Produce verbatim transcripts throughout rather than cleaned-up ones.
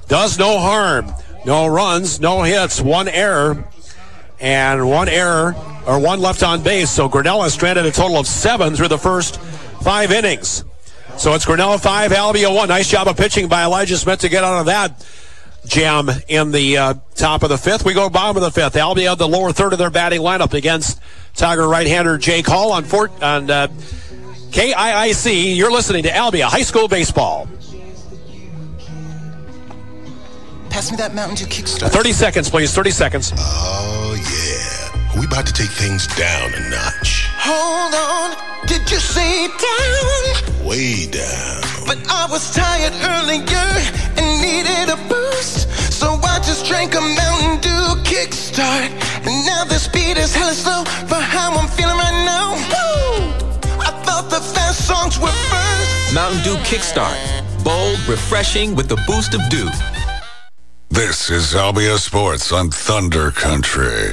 does no harm. No runs, no hits, one error, and one error, or one left on base. So Grinnell has stranded a total of seven through the first five innings. So it's Grinnell five, Albia one. Nice job of pitching by Elijah Smith to get out of that jam in the uh, top of the fifth. We go bottom of the fifth. Albia, the lower third of their batting lineup against Tiger right-hander Jake Hall on, Fort, on uh, K I I C. You're listening to Albia High School Baseball. Pass me that Mountain Dew Kickstart. thirty seconds, please. thirty seconds. Oh, yeah. We about to take things down a notch. Hold on. Did you say down? Way down. But I was tired earlier and needed a boost. So I just drank a Mountain Dew Kickstart. And now the speed is hella slow for how I'm feeling right now. Woo! I thought the fast songs were first. Mountain Dew Kickstart. Bold, refreshing with the boost of dew. This is Albia Sports on Thunder Country.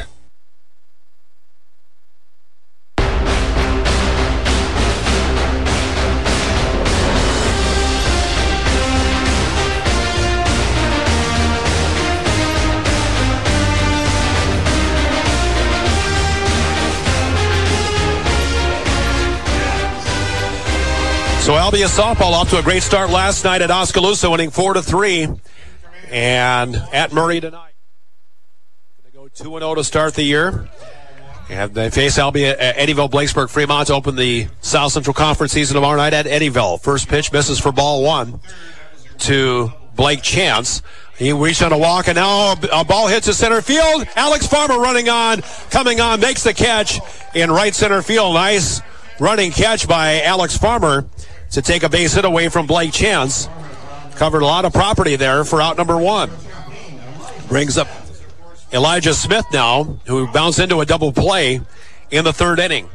So Albia softball off to a great start last night at Oskaloosa, winning four to three. And at Murray tonight, they go two and oh to start the year. And they face Albia, uh, Eddyville, Blakesburg, Fremont to open the South Central Conference season tomorrow night at Eddyville. First pitch misses for ball one to Blake Chance. He reached on a walk, and now a, a ball hits to center field. Alex Farmer running on, coming on, makes the catch in right center field. Nice running catch by Alex Farmer to take a base hit away from Blake Chance. Covered a lot of property there for out number one. Brings up Elijah Smith now, who bounced into a double play in the third inning.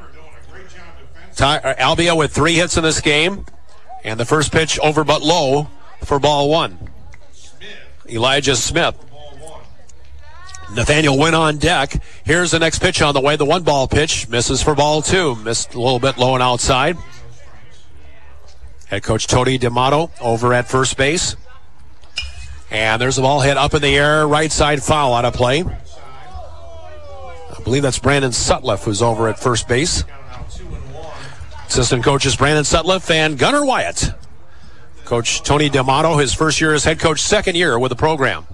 Ty- Albia with three hits in this game, and the first pitch over but low for ball one. Elijah Smith. Nathaniel Wynn on deck. Here's the next pitch on the way. The one ball pitch misses for ball two. Missed a little bit low and outside. Head coach Tony D'Amato over at first base. And there's a ball hit up in the air. Right side foul out of play. I believe that's Brandon Sutliff who's over at first base. Assistant coaches Brandon Sutliff and Gunnar Wyatt. Coach Tony D'Amato, his first year as head coach, second year with the program.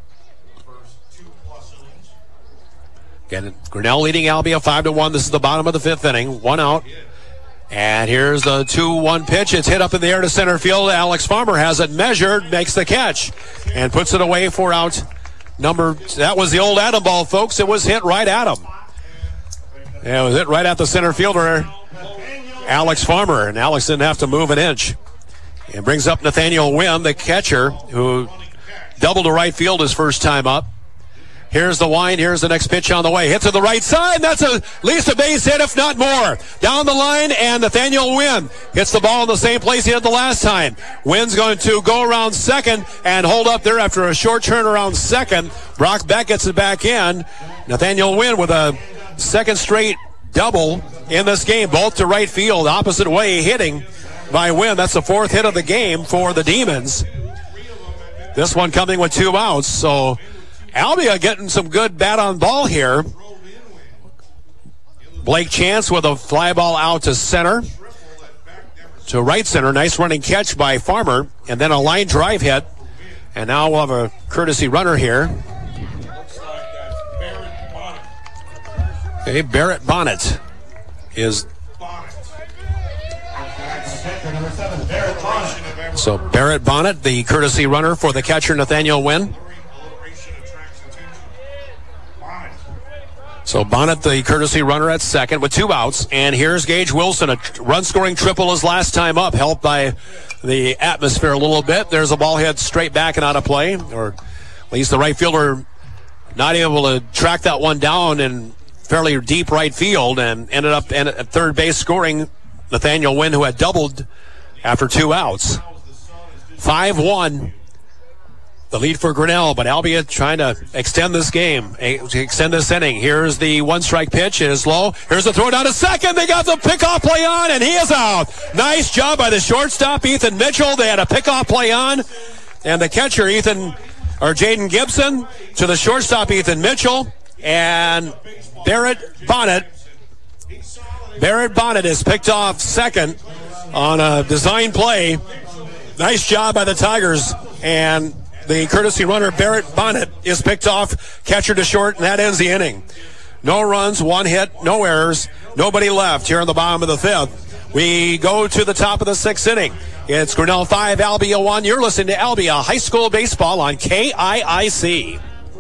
Again, Grinnell leading Albia five to one. This is the bottom of the fifth inning. One out. And here's the two one pitch. It's hit up in the air to center field. Alex Farmer has it measured, makes the catch, and puts it away for out number. That was the old Adam ball, folks. It was hit right at him. Yeah, it was hit right at the center fielder, Alex Farmer, and Alex didn't have to move an inch. And brings up Nathaniel Wynn, the catcher, who doubled to right field his first time up. Here's the wind. Here's the next pitch on the way. Hit to the right side. That's a, at least a base hit, if not more. Down the line, and Nathaniel Wynn hits the ball in the same place he did the last time. Wynn's going to go around second and hold up there after a short turn around second. Brock Beck gets it back in. Nathaniel Wynn with a second straight double in this game, both to right field, opposite way hitting by Wynn. That's the fourth hit of the game for the Demons. This one coming with two outs, so Albia getting some good bat on ball here. Blake Chance with a fly ball out to center, to right center. Nice running catch by Farmer, and then a line drive hit. And now we'll have a courtesy runner here. Okay, Barrett Bonnet is. So Barrett Bonnet, the courtesy runner for the catcher Nathaniel Wynn. So Bonnet, the courtesy runner at second with two outs. And here's Gage Wilson, a run-scoring triple his last time up, helped by the atmosphere a little bit. There's a ball hit straight back and out of play, or at least the right fielder not able to track that one down in fairly deep right field, and ended up at third base scoring Nathaniel Wynn, who had doubled after two outs. five one. The lead for Grinnell, but Albia trying to extend this game, extend this inning. Here's the one-strike pitch. It is low. Here's the throw down to second. They got the pickoff play on, and he is out. Nice job by the shortstop, Ethan Mitchell. They had a pickoff play on. and the catcher, Ethan, or Jaden Gibson, to the shortstop, Ethan Mitchell, and Barrett Bonnet. Barrett Bonnet is picked off second on a design play. Nice job by the Tigers, and the courtesy runner, Barrett Bonnet, is picked off, catcher to short, and that ends the inning. No runs, one hit, no errors, nobody left here in the bottom of the fifth. We go to the top of the sixth inning. It's Grinnell five, Albia one. You're listening to Albia High School Baseball on K I I C.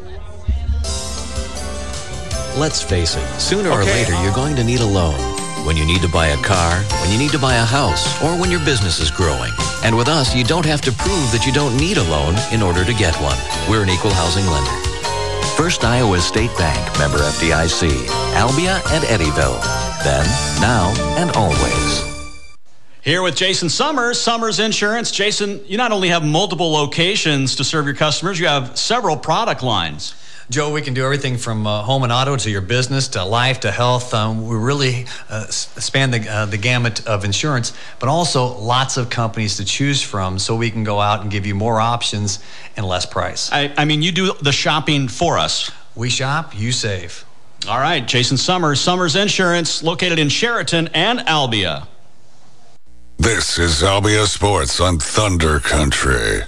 Let's face it, sooner or Okay. later you're going to need a loan. When you need to buy a car, when you need to buy a house, or when your business is growing. And with us, you don't have to prove that you don't need a loan in order to get one. We're an equal housing lender. First Iowa State Bank, member F D I C, Albia and Eddyville. Then, now, and always. Here with Jason Summers, Summers Insurance. Jason, you not only have multiple locations to serve your customers, you have several product lines. Joe, we can do everything from uh, home and auto to your business to life to health. Um, we really uh, span the, uh, the gamut of insurance, but also lots of companies to choose from so we can go out and give you more options and less price. I, I mean, you do the shopping for us. We shop, you save. All right, Jason Summers, Summers Insurance, located in Sheraton and Albia. This is Albia Sports on Thunder Country.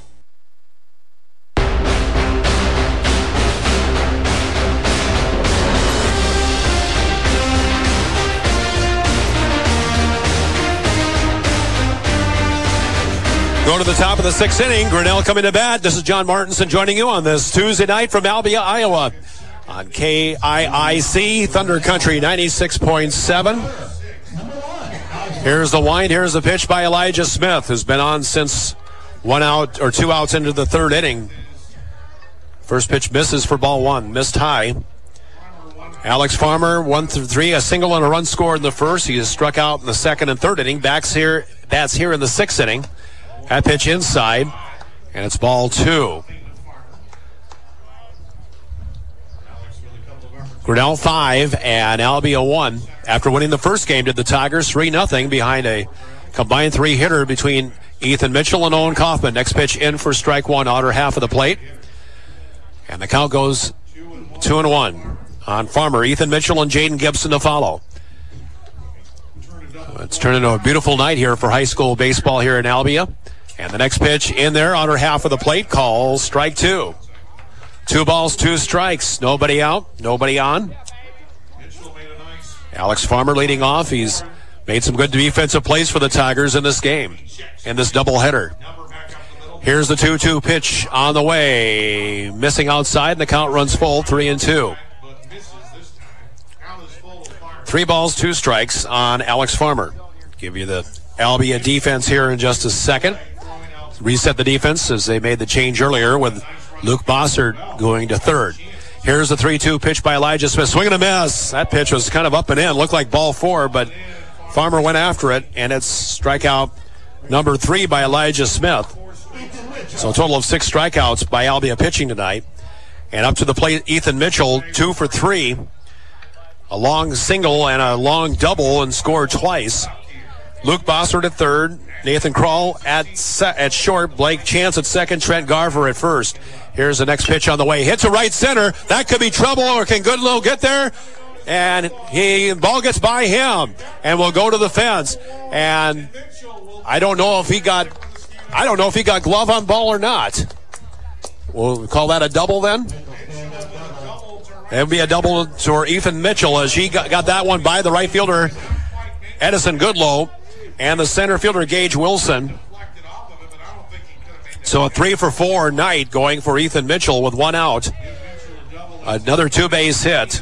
Go to the top of the sixth inning. Grinnell coming to bat. This is John Martinson joining you on this Tuesday night from Albia, Iowa on K I I C, Thunder Country ninety-six point seven. Here's the wind. Here's the pitch by Elijah Smith, who's been on since one out or two outs into the third inning. First pitch misses for ball one. Missed high. Alex Farmer, one through three, a single and a run scored in the first. He is struck out in the second and third inning. Backs here, that's here in the sixth inning. That pitch inside, and it's ball two. Grinnell five and Albia one. After winning the first game, did the Tigers three nothing behind a combined three-hitter between Ethan Mitchell and Owen Kaufman. Next pitch in for strike one, outer half of the plate. And the count goes two and one on Farmer. Ethan Mitchell and Jaden Gibson to follow. It's turned into a beautiful night here for high school baseball here in Albia. And the next pitch in there, outer half of the plate, calls strike two. Two balls, two strikes. Nobody out, nobody on. Alex Farmer leading off. He's made some good defensive plays for the Tigers in this game, in this doubleheader. Here's the two two pitch on the way. Missing outside, and the count runs full, three and two. Three balls, two strikes on Alex Farmer. Give you the Albia defense here in just a second. Reset the defense as they made the change earlier with Luke Bossert going to third. Here's the three two pitch by Elijah Smith. Swing and a miss. That pitch was kind of up and in. Looked like ball four, but Farmer went after it, and it's strikeout number three by Elijah Smith. So a total of six strikeouts by Albia pitching tonight. And up to the plate, Ethan Mitchell, two for three. A long single and a long double, and scored twice. Luke Bossert at third. Nathan Kroll at se- at short. Blake Chance at second. Trent Garver at first. Here's the next pitch on the way. Hit to right center. That could be trouble, or can Goodlow get there? And he the ball gets by him and will go to the fence. And I don't know if he got I don't know if he got glove on ball or not. We'll call that a double then. It would be a double for Ethan Mitchell as he got, got that one by the right fielder Edison Goodlow and the center fielder Gage Wilson. So a three for four night going for Ethan Mitchell with one out. Another two base hit.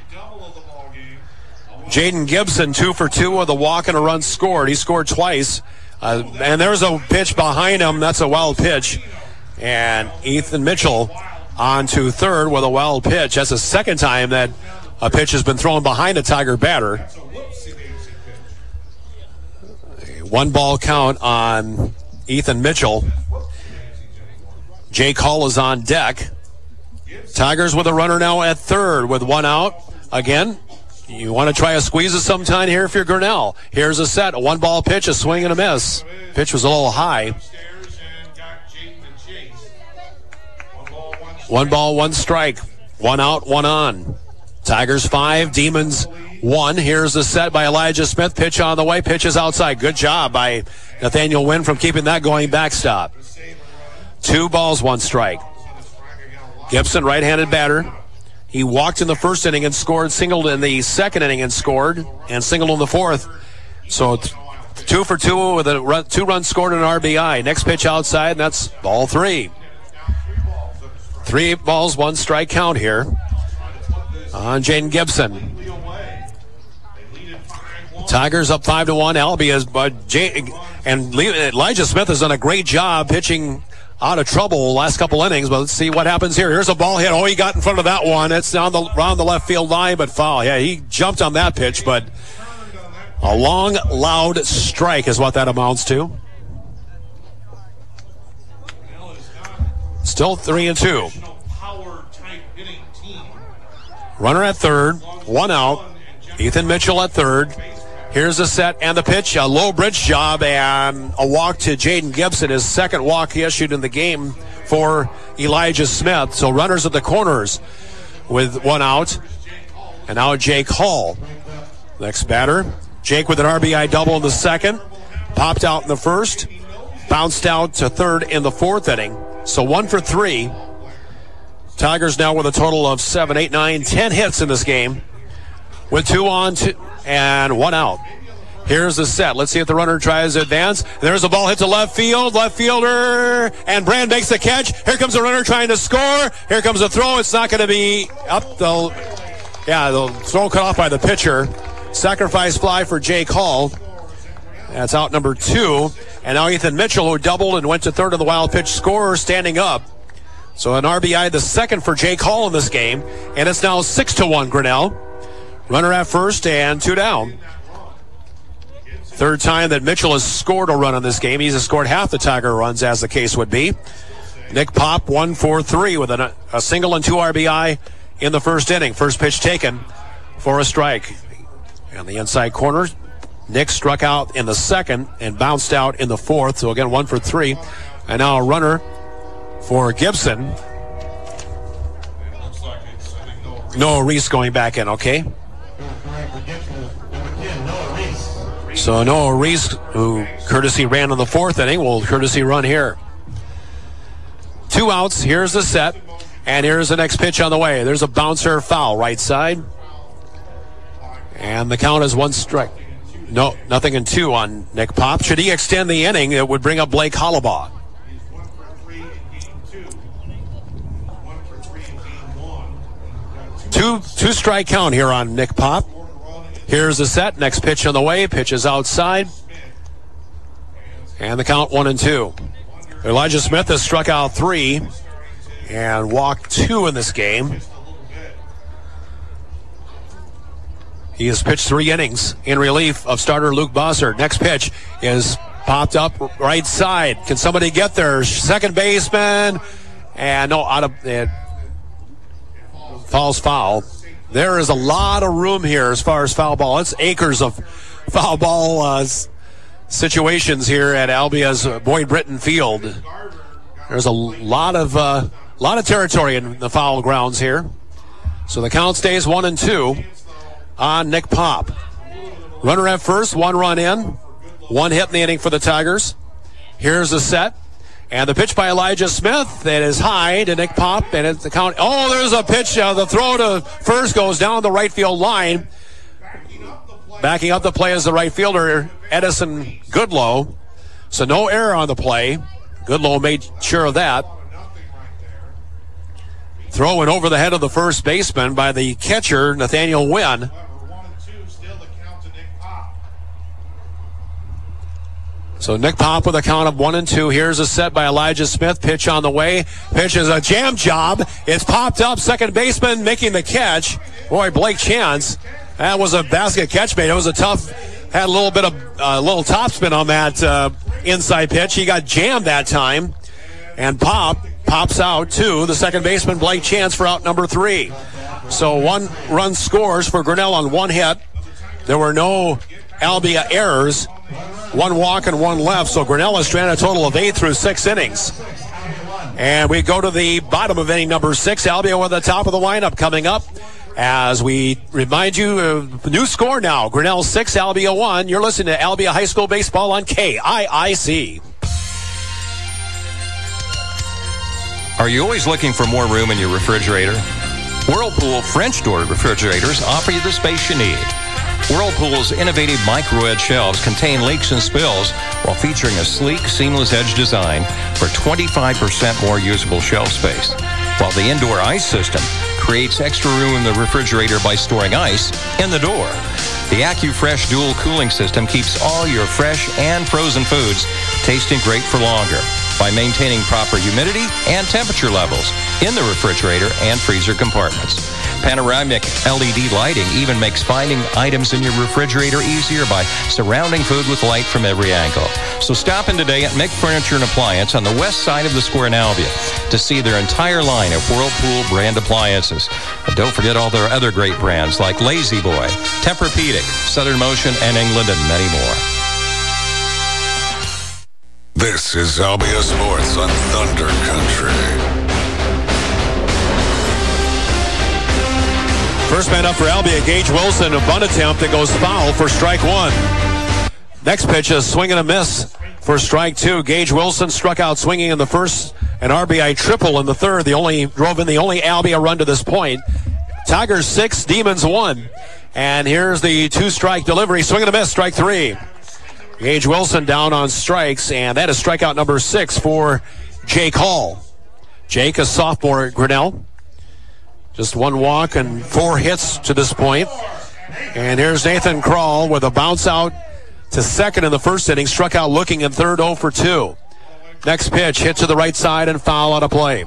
Jaden Gibson two for two with a walk and a run scored. He scored twice. Uh, and there's a pitch behind him. That's a wild pitch. And Ethan Mitchell on to third with a wild pitch. That's the second time that a pitch has been thrown behind a Tiger batter. One ball count on Ethan Mitchell. Jake Hall is on deck. Tigers with a runner now at third with one out. Again, you want to try a squeeze of some kind here if you're Grinnell. Here's a set, a one ball pitch, a swing and a miss. Pitch was a little high. One ball, one strike. One out, one on. Tigers five, Demons one. Here's the set by Elijah Smith. Pitch on the way. Pitch is outside. Good job by Nathaniel Wynn from keeping that going backstop. Two balls, one strike. Gibson, right-handed batter. He walked in the first inning and scored, singled in the second inning and scored, and singled in the fourth. So th- two for two with a run, two runs scored and an R B I. Next pitch outside, and that's ball three. Three balls, one strike count here on Jaden Gibson. Tigers up five to one. Albia's, but Jay, and Elijah Smith has done a great job pitching out of trouble last couple innings, but let's see what happens here. Here's a ball hit. Oh, he got in front of that one. It's down the around the left field line, but foul. Yeah, he jumped on that pitch, but a long, loud strike is what that amounts to. Still three and two. Runner at third, one out. Ethan Mitchell at third. Here's the set and the pitch. A low bridge job and a walk to Jaden Gibson. His second walk he issued in the game for Elijah Smith. So runners at the corners with one out. And now Jake Hall. Next batter. Jake with an R B I double in the second. Popped out in the first. Bounced out to third in the fourth inning. So one for three. Tigers now with a total of seven, eight, nine, ten hits in this game. With two on, two, and one out. Here's the set. Let's see if the runner tries to advance. There's a ball hit to left field. Left fielder, and Brand makes the catch. Here comes the runner trying to score. Here comes the throw. It's not going to be up. The yeah, the throw cut off by the pitcher. Sacrifice fly for Jake Hall. That's out number two. And now Ethan Mitchell, who doubled and went to third on the wild pitch scorer, standing up. So an R B I, the second for Jake Hall in this game. And it's now six to one, Grinnell. Runner at first and two down. Third time that Mitchell has scored a run in this game. He's scored half the Tiger runs, as the case would be. Nick Pop, one for three with a, a single and two R B I in the first inning. First pitch taken for a strike. On the inside corner, Nick struck out in the second and bounced out in the fourth. So again, one for three. And now a runner for Gibson. Noah Reese going back in, okay? So Noah Reese, who courtesy ran in the fourth inning, will courtesy run here. Two outs. Here's the set. And here's the next pitch on the way. There's a bouncer foul right side. And the count is one strike. No, nothing in two on Nick Pop. Should he extend the inning, it would bring up Blake Hollabaugh. Two, two strike count here on Nick Pop. Here's the set. Next pitch on the way. Pitch is outside. And the count one and two. Elijah Smith has struck out three and walked two in this game. He has pitched three innings in relief of starter Luke Bossert. Next pitch is popped up right side. Can somebody get there? Second baseman. And no, out of it. Falls foul. There is a lot of room here as far as foul ball. It's acres of foul ball uh, situations here at Albia's Boyd Britton Field. There's a lot of uh, lot of territory in the foul grounds here. So the count stays one and two on Nick Pop. Runner at first, one run in, one hit in the inning for the Tigers. Here's the set. And the pitch by Elijah Smith that is high to Nick Pop, and it's the count. Oh, there's a pitch. Uh, the throw to first goes down the right field line. Backing up the play is the right fielder, Edison Goodlow. So no error on the play. Goodlow made sure of that. Throw in over the head of the first baseman by the catcher, Nathaniel Wynn. So Nick Pop with a count of one and two. Here's a set by Elijah Smith. Pitch on the way. Pitch is a jam job. It's popped up. Second baseman making the catch. Boy, Blake Chance. That was a basket catch made. It was a tough, had a little bit of a uh, little topspin on that uh, inside pitch. He got jammed that time. And Pop pops out to the second baseman, Blake Chance, for out number three. So one run scores for Grinnell on one hit. There were no Albia errors. One walk and one left, so Grinnell has stranded a total of eight through six innings. And we go to the bottom of inning number six. Albia with the top of the lineup coming up. As we remind you of the new score now. Grinnell six, Albia one. You're listening to Albia High School Baseball on K I I C. Are you always looking for more room in your refrigerator? Whirlpool French door refrigerators offer you the space you need. Whirlpool's innovative micro-edge shelves contain leaks and spills while featuring a sleek, seamless edge design for twenty-five percent more usable shelf space. While the indoor ice system creates extra room in the refrigerator by storing ice in the door. The AccuFresh dual cooling system keeps all your fresh and frozen foods tasting great for longer by maintaining proper humidity and temperature levels in the refrigerator and freezer compartments. Panoramic L E D lighting even makes finding items in your refrigerator easier by surrounding food with light from every angle. So stop in today at Mick Furniture and Appliance on the west side of the square in Albia to see their entire line of Whirlpool brand appliances. And don't forget all their other great brands like Lazy Boy, Tempur-Pedic, Southern Motion, and England, and many more. This is Albia Sports on Thunder Country. First man up for Albia, Gage Wilson. A bunt attempt that goes foul for strike one. Next pitch, a swing and a miss for strike two. Gage Wilson struck out swinging in the first, an R B I triple in the third. The only drove in the only Albia run to this point. Tigers six, Demons one. And here's the two-strike delivery. Swing and a miss, strike three. Gage Wilson down on strikes, and that is strikeout number six for Jake Hall. Jake, a sophomore at Grinnell. Just one walk and four hits to this point. And here's Nathan Krall with a bounce out to second in the first inning. Struck out looking in third, oh for two. Next pitch, hit to the right side and foul out of play.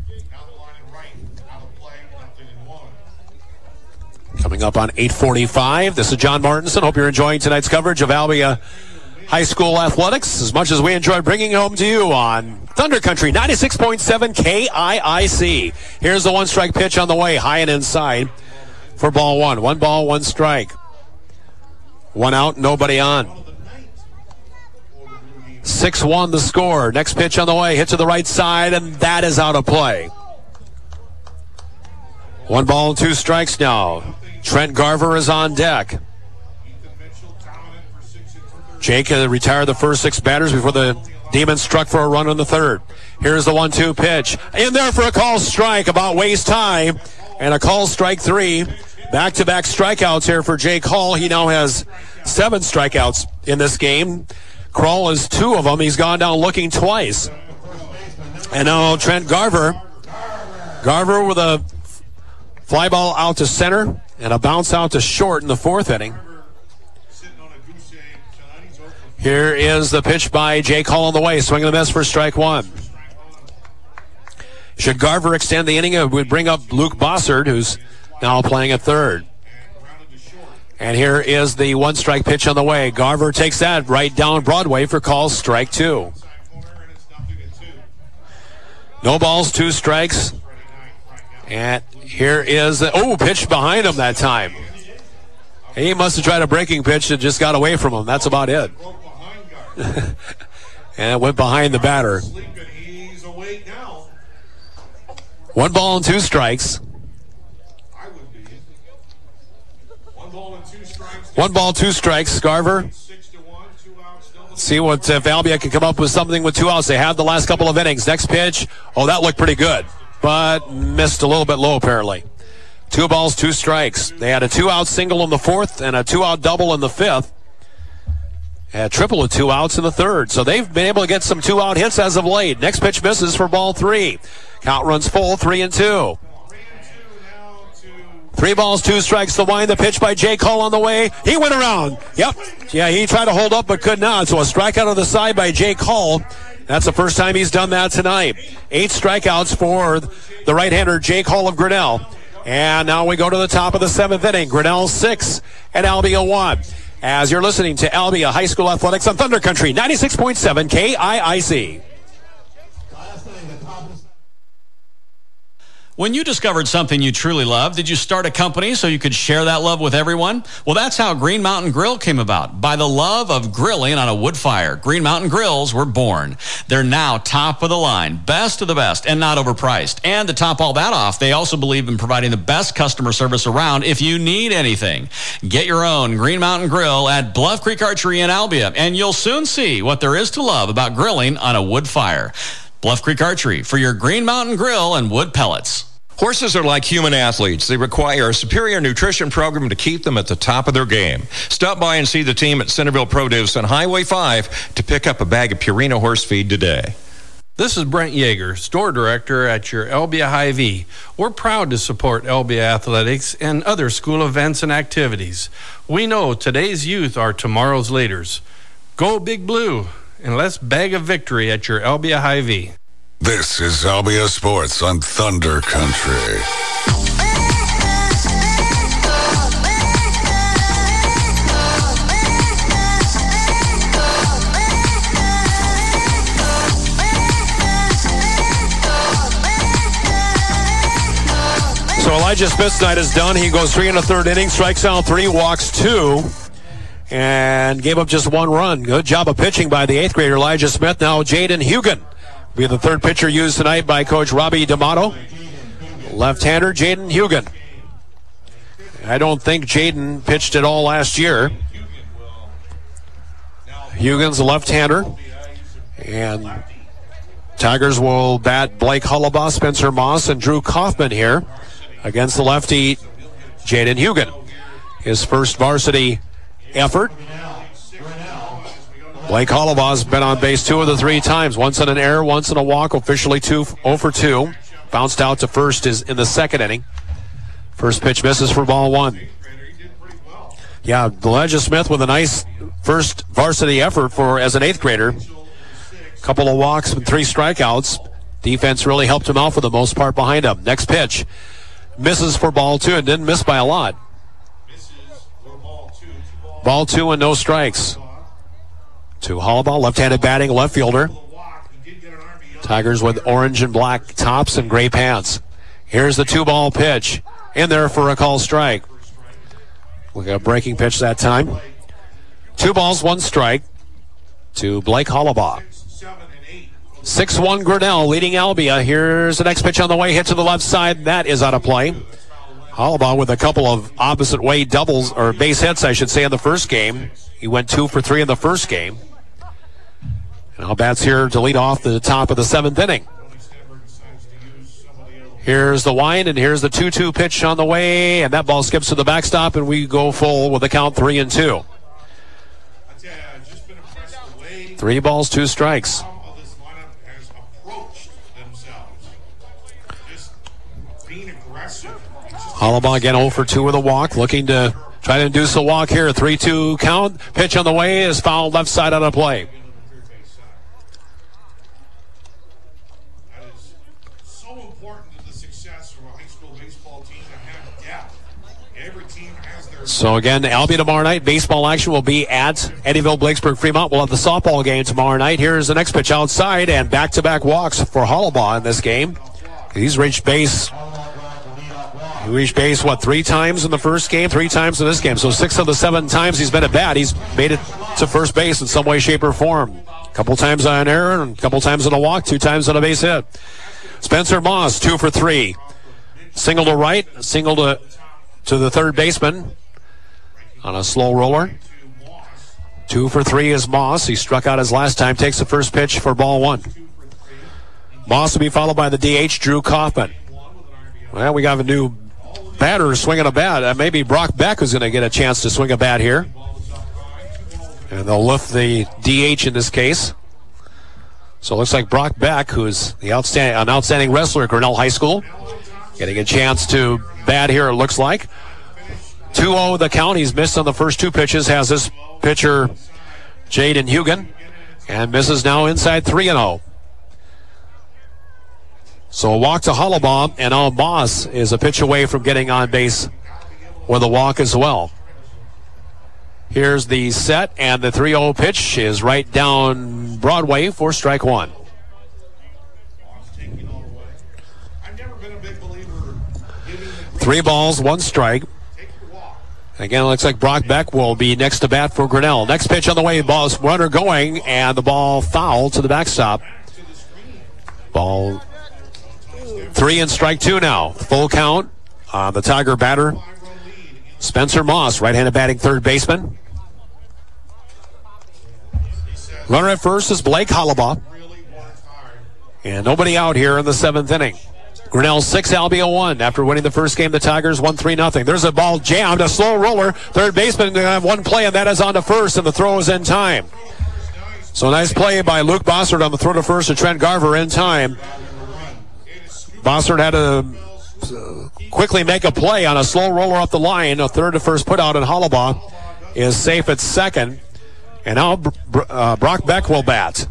Coming up on eight forty-five, this is John Martinson. Hope you're enjoying tonight's coverage of Albia High School Athletics as much as we enjoy bringing it home to you on Thunder Country ninety-six point seven K I I C. Here's the one strike pitch on the way, high and inside for ball one. One ball, one strike. One out, nobody on. six one the score. Next pitch on the way, hit to the right side, and that is out of play. One ball and two strikes now. Trent Garver is on deck. Jake uh, retired the first six batters before the Demons struck for a run on the third. Here's the one two pitch. In there for a call strike, about waste time. And a call strike three. Back-to-back strikeouts here for Jake Hall. He now has seven strikeouts in this game. Krall is two of them. He's gone down looking twice. And now Trent Garver. Garver with a fly ball out to center and a bounce out to short in the fourth inning. Here is the pitch by Jake Hall on the way. Swing and a miss for strike one. Should Garver extend the inning, it would bring up Luke Bossard, who's now playing at third. And here is the one strike pitch on the way. Garver takes that right down Broadway for call strike two. No balls, two strikes. And here is the, oh, pitch behind him that time. He must have tried a breaking pitch and just got away from him. That's about it. And it went behind the batter. One ball and two strikes. One ball, two strikes. Garver. See what if Albia can come up with something with two outs. They have the last couple of innings. Next pitch. Oh, that looked pretty good, but missed a little bit low apparently. Two balls, two strikes. They had a two-out single in the fourth and a two-out double in the fifth. A triple with two outs in the third. So they've been able to get some two-out hits as of late. Next pitch misses for ball three. Count runs full, three and two. Three balls, two strikes. The wind, the pitch by Jake Hall on the way. He went around. Yep. Yeah, he tried to hold up but could not. So a strikeout on the side by Jake Hall. That's the first time he's done that tonight. Eight strikeouts for the right-hander Jake Hall of Grinnell. And now we go to the top of the seventh inning. Grinnell six and Albia one. As you're listening to Albia High School Athletics on Thunder Country ninety-six point seven K I I C. When you discovered something you truly loved, did you start a company so you could share that love with everyone? Well, that's how Green Mountain Grill came about, by the love of grilling on a wood fire. Green Mountain Grills were born. They're now top of the line, best of the best, and not overpriced. And to top all that off, they also believe in providing the best customer service around if you need anything. Get your own Green Mountain Grill at Bluff Creek Archery in Albia, and you'll soon see what there is to love about grilling on a wood fire. Bluff Creek Archery for your Green Mountain Grill and wood pellets. Horses are like human athletes. They require a superior nutrition program to keep them at the top of their game. Stop by and see the team at Centerville Produce on Highway five to pick up a bag of Purina horse feed today. This is Brent Yeager, store director at your Albia Hy-Vee. We're proud to support Albia Athletics and other school events and activities. We know today's youth are tomorrow's leaders. Go Big Blue, and let's bag a victory at your Albia Hy-Vee. This is Albia Sports on Thunder Country. So Elijah Smith's night is done. He goes three in the third inning, strikes out three, walks two, and gave up just one run. Good job of pitching by the eighth grader Elijah Smith. Now Jaden Hugan will be the third pitcher used tonight by Coach Robbie D'Amato. Left-hander Jaden Hugan. I don't think Jaden pitched at all last year. Hugan's a left-hander. And Tigers will bat Blake Hullabaugh, Spencer Moss, and Drew Kaufman here against the lefty Jaden Hugan. His first varsity effort. Blake Hollabaugh's been on base two of the three times. Once in an error, once in a walk. Officially two, oh for two. Bounced out to first is in the second inning. First pitch misses for ball one. Yeah, Elijah Smith with a nice first varsity effort for as an eighth grader. Couple of walks and three strikeouts. Defense really helped him out for the most part behind him. Next pitch misses for ball two and didn't miss by a lot. Ball two and no strikes. To Hullabaugh, left-handed batting left fielder. Tigers with orange and black tops and gray pants. Here's the two-ball pitch. In there for a call strike. Look at a breaking pitch that time. Two balls, one strike to Blake Hullabaugh. six one Grinnell leading Albia. Here's the next pitch on the way. Hit to the left side. That is out of play. Hullabaugh with a couple of opposite way doubles, or base hits, I should say, in the first game. He went two for three in the first game. And now bats here to lead off the top of the seventh inning. Here's the wind, and here's the two two pitch on the way, and that ball skips to the backstop, and we go full with a count three and two. Three balls, two strikes. Hullabaugh again oh for two with a walk, looking to try to induce a walk here. three two count. Pitch on the way is fouled left side out of play. That is so important to the success of a high school baseball team to have depth. Every team has their... So again, Albia tomorrow night. Baseball action will be at Eddyville, Blakesburg, Fremont. We'll have the softball game tomorrow night. Here's the next pitch outside, and back-to-back walks for Hullabaugh in this game. He's reached base... He reached base, what, three times in the first game, three times in this game. So six of the seven times he's been at bat, he's made it to first base in some way, shape, or form. A couple times on an error, and a couple times on a walk, two times on a base hit. Spencer Moss, two for three. Single to right, single to, to the third baseman on a slow roller. Two for three is Moss. He struck out his last time, takes the first pitch for ball one. Moss will be followed by the D H, Drew Kaufman. Well, we got a new batter swinging a bat. Uh, maybe Brock Beck is going to get a chance to swing a bat here. And they'll lift the D H in this case. So it looks like Brock Beck, who's the outstanding, an outstanding wrestler at Grinnell High School, getting a chance to bat here, it looks like. two oh the count. He's missed on the first two pitches. Has this pitcher, Jaden Hugan, and misses now inside three and oh. So a walk to Hullabaugh, and now Moss is a pitch away from getting on base with a walk as well. Here's the set, and the three oh pitch is right down Broadway for strike one. Three balls, one strike. Again, it looks like Brock Beck will be next to bat for Grinnell. Next pitch on the way, ball's runner going, and the ball foul to the backstop. Ball three and strike two now. Full count on the Tiger batter, Spencer Moss, right-handed batting third baseman. Runner at first is Blake Hollabaugh. And nobody out here in the seventh inning. Grinnell six, Albia one. After winning the first game, the Tigers won three nothing. There's a ball jammed, a slow roller. Third baseman going to have one play, and that is on to first, and the throw is in time. So nice play by Luke Bossert on the throw to first to Trent Garver in time. Bossert had to quickly make a play on a slow roller up the line. A third to first put out, and Hollabaugh is safe at second. And now uh, Brock Beck will bat.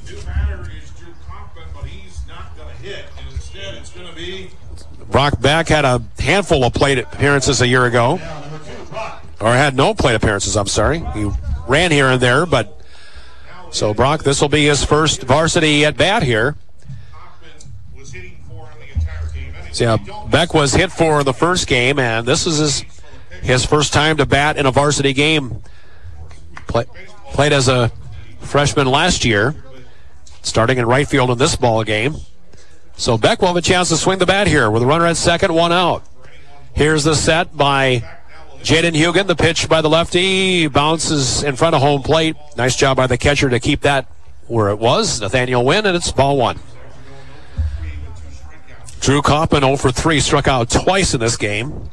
Brock Beck had a handful of plate appearances a year ago. Or had no plate appearances, I'm sorry. He ran here and there, but so Brock, this will be his first varsity at bat here. So yeah, Beck was hit for the first game, and this is his, his first time to bat in a varsity game. Play, played as a freshman last year, starting in right field in this ball game. So Beck will have a chance to swing the bat here with a runner at second, one out. Here's the set by Jaden Hugan. The pitch by the lefty bounces in front of home plate. Nice job by the catcher to keep that where it was. Nathaniel Wynn, and it's ball one. Drew Kaufman oh for three, struck out twice in this game.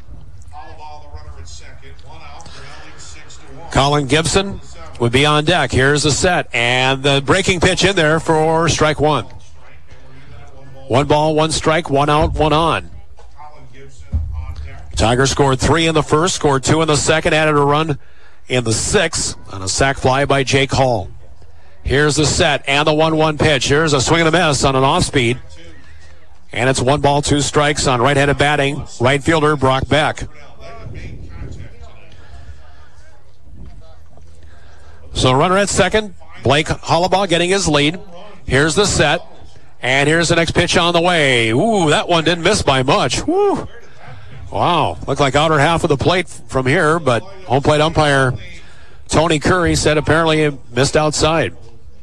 Colin Gibson would be on deck. Here's the set, and the breaking pitch in there for strike one. One ball, one strike, one out, one on. Tigers scored three in the first, scored two in the second, added a run in the sixth on a sac fly by Jake Hall. Here's the set and the one one pitch. Here's a swing and a miss on an off-speed. And it's one ball, two strikes on right-handed batting, right fielder Brock Beck. So runner at second, Blake Hollabaugh getting his lead. Here's the set. And here's the next pitch on the way. Ooh, that one didn't miss by much. Woo. Wow, looked like outer half of the plate from here, but home plate umpire Tony Curry said apparently it missed outside.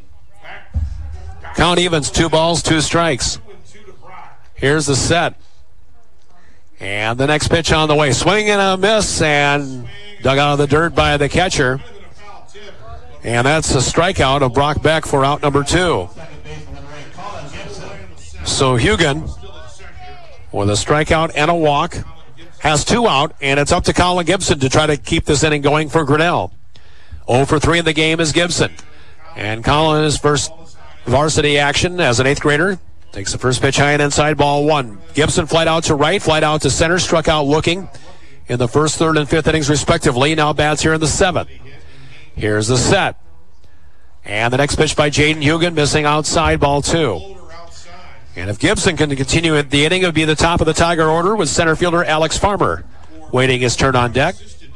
Count evens, two balls, two strikes. Here's the set. And the next pitch on the way. Swing and a miss, and dug out of the dirt by the catcher. And that's a strikeout of Brock Beck for out number two. So Hugan, with a strikeout and a walk, has two out, and it's up to Colin Gibson to try to keep this inning going for Grinnell. oh for three in the game is Gibson. And Colin, his first varsity action as an eighth grader, takes the first pitch high and inside, ball one. Gibson flight out to right, flight out to center, struck out looking in the first, third, and fifth innings respectively. Now bats here in the seventh. Here's the set. And the next pitch by Jaden Hugan, missing outside, ball two. And if Gibson can continue the inning, it would be the top of the Tiger order with center fielder Alex Farmer waiting his turn on deck.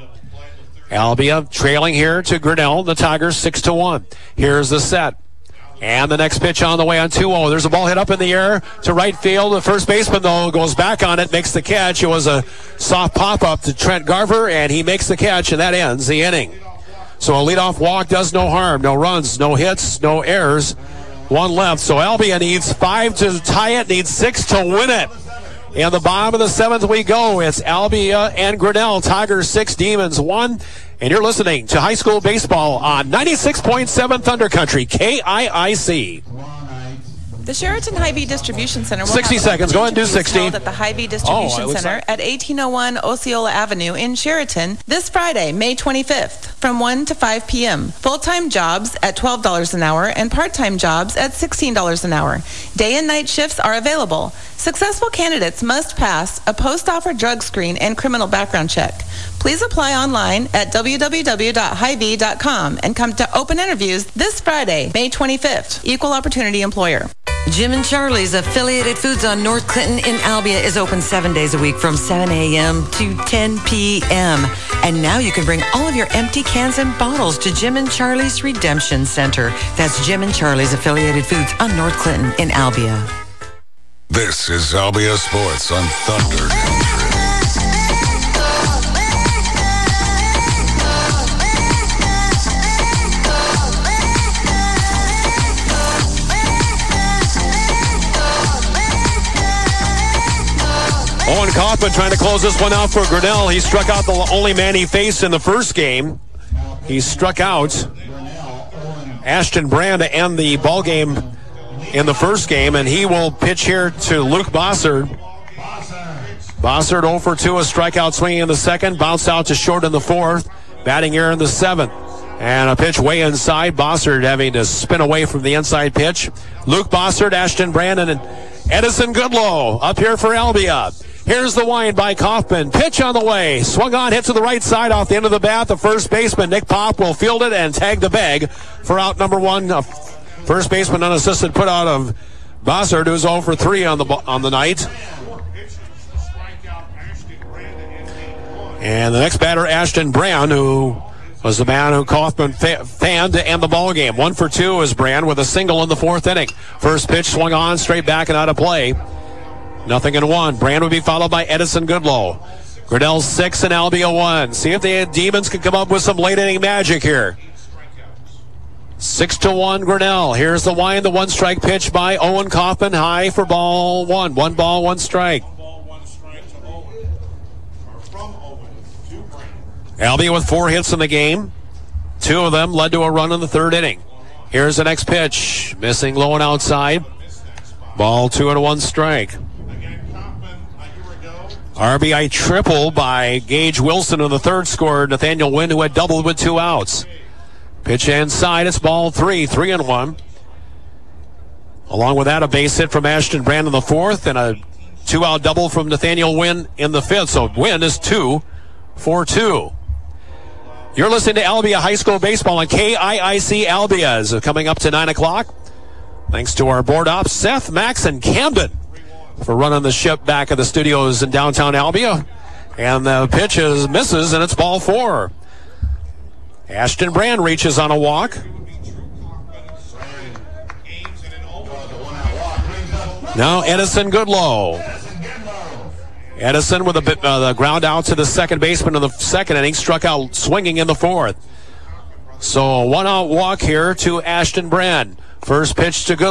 Albia trailing here to Grinnell, the Tigers six to one. Here's the set. And the next pitch on the way on two oh. There's a ball hit up in the air to right field. The first baseman, though, goes back on it, makes the catch. It was a soft pop-up to Trent Garver, and he makes the catch, and that ends the inning. So a leadoff walk does no harm. No runs, no hits, no errors. One left. So Albia needs five to tie it, needs six to win it. In the bottom of the seventh we go. It's Albia and Grinnell. Tigers six, Demons one. And you're listening to high school baseball on ninety-six point seven Thunder Country, K I I C. The Sheraton Hy-Vee Distribution Center will sixty have seconds. Go ahead and do sixty. Held at the Hy-Vee Distribution oh, Center like... at eighteen oh one Osceola Avenue in Sheraton this Friday, May twenty-fifth, from one to five p.m. Full-time jobs at twelve dollars an hour and part-time jobs at sixteen dollars an hour. Day and night shifts are available. Successful candidates must pass a post-offer drug screen and criminal background check. Please apply online at w w w dot hy vee dot com and come to open interviews this Friday, May twenty-fifth. Equal opportunity employer. Jim and Charlie's Affiliated Foods on North Clinton in Albia is open seven days a week from seven a.m. to ten p.m. And now you can bring all of your empty cans and bottles to Jim and Charlie's Redemption Center. That's Jim and Charlie's Affiliated Foods on North Clinton in Albia. This is Albia Sports on Thunder Country. Owen Kaufman trying to close this one out for Grinnell. He struck out the only man he faced in the first game. He struck out Ashton Brand to end the ball game in the first game, and he will pitch here to Luke Bossard. Bossard oh for two, a strikeout swinging in the second, bounced out to short in the fourth, batting here in the seventh. And a pitch way inside, Bossard having to spin away from the inside pitch. Luke Bossard, Ashton Brand, and Edison Goodlow up here for Albia. Here's the wind by Kaufman. Pitch on the way. Swung on, hit to the right side off the end of the bat. The first baseman, Nick Pop, will field it and tag the bag for out number one. Uh, first baseman unassisted put out of Bossard, who's oh for three on the on the night. And the next batter, Ashton Brand, who was the man who Kaufman fa- fanned to end the ball game. One for two is Brand with a single in the fourth inning. First pitch swung on, straight back and out of play. Nothing in one. Brand would be followed by Edison Goodlow. Grinnell six and Albia one. See if the Demons can come up with some late inning magic here. Six to one Grinnell. Here's the wind, the one strike pitch by Owen Kaufman. High for ball one. One ball, one strike. Albia with four hits in the game. Two of them led to a run in the third inning. Here's the next pitch. Missing low and outside. Ball two and one strike. R B I triple by Gage Wilson in the third scored Nathaniel Wynn, who had doubled with two outs. Pitch inside, it's ball three, three and one. Along with that, a base hit from Ashton Brand in the fourth and a two-out double from Nathaniel Wynn in the fifth. So Wynn is two for two. You're listening to Albia High School Baseball on K I I C Albia. Is coming up to nine o'clock. Thanks to our board ops, Seth, Max, and Camden, for running the ship back at the studios in downtown Albia. And the pitch is misses, and it's ball four. Ashton Brand reaches on a walk. Now Edison Goodlow. Edison with a bit, uh, the ground out to the second baseman in the second inning, struck out swinging in the fourth. So a one-out walk here to Ashton Brand. First pitch to Goodlow.